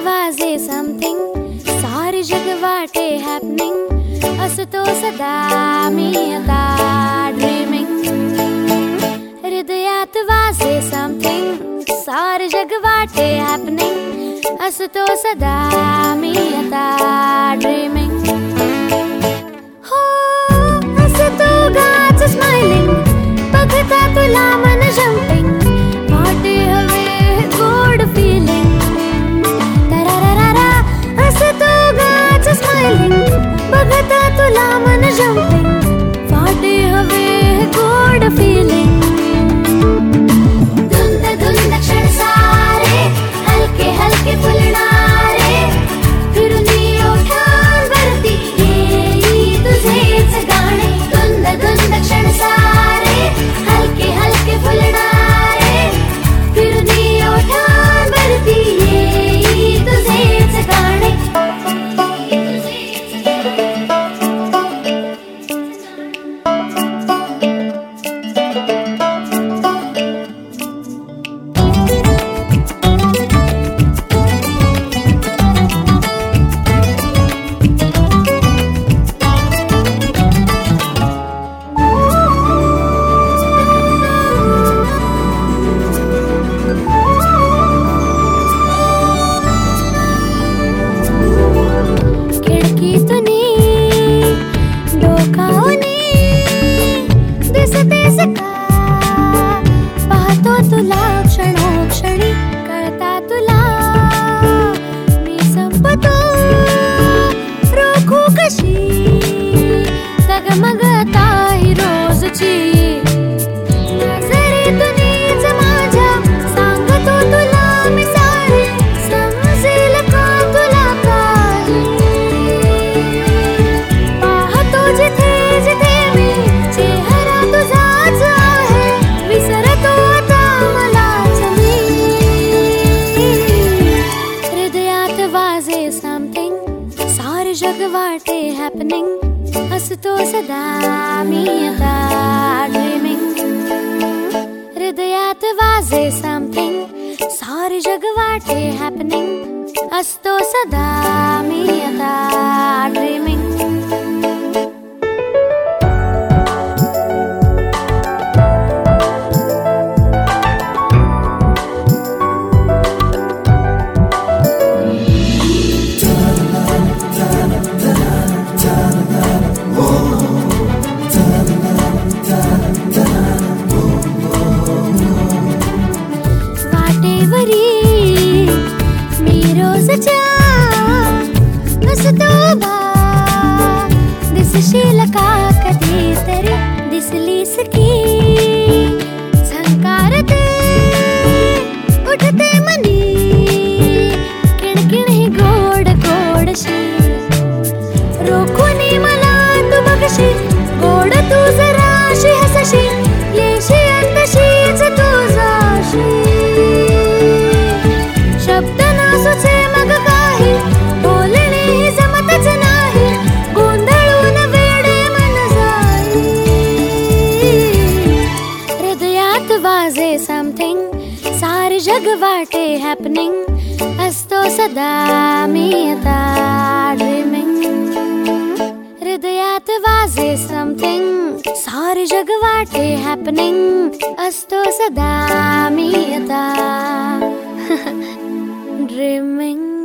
वाजे समथिंग, सारे जग वाटे हॅपनिंग, असतो सदा मी आता ड्रीमिंग. हृदयात वाजे समथिंग, सारे जग वाटे हॅपनिंग, असतो सदा मी आता ड्रीमिंग. हो असतो गाच स्माइलिंग, बघता तुला मन जम्पिंग, वाटे हवे गोड फिलिंग. तरारारा असतो गाच स्माइलिंग, बघता तुला मन जम्पिंग, वाटे हवे गोड फिलिंग. धुंद धुंद क्षण सारे हलके हलके फुलणारे, फिरुनी ओठांवरती येई तुझेच गाणे. धुंद धुंद क्षण सारे हलके हलके फुलणारे, फिरुनी ओठांवरती येई तुझेच गाणे. पाहतो तुला क्षणोक्षणी, कळता तुला मी संपतो रोखू कशी, तगमगता ही रोजची नजरेतूनच माझ्या. सांगतो तुला मी सारे, समजेल का तुला काही. पाहतो जिथे जिथे मी, चेहरा तुझाच आहे, विसरतो आता मलाच मी. हृदयात वाजे समथिंग, सारे जग वाटे हॅपनिंग, असतो सदा मी आता ड्रीमिंग. हृदयात वाजे समथिंग, सारे जग वाटे हॅपनिंग, असतो सदा मी आता ड्रीमिंग. मी रोजच्या असतो उभा, दिसशील का कधीतरी, दिसलीस की झंकारते उठते मनी, किणकिण ही गोड गोडशी. रोखूनी मला तू बघशी, गोड तू जराशी हसशी, येशी अंतशीच तुझाशी. शब्द नसुचे मग काही, बोलणे जमतच नाही, गोंधळून वेडे मन जाई. हृदयात वाजे समथिंग, सारे जग वाटे हॅपनिंग, असतो सदा मी आता ड्रीमिंग. हृदयात वाजे समथिंग, सारे जग वाटे हॅपनिंग, असतो सदा मी आता ड्रीमिंग.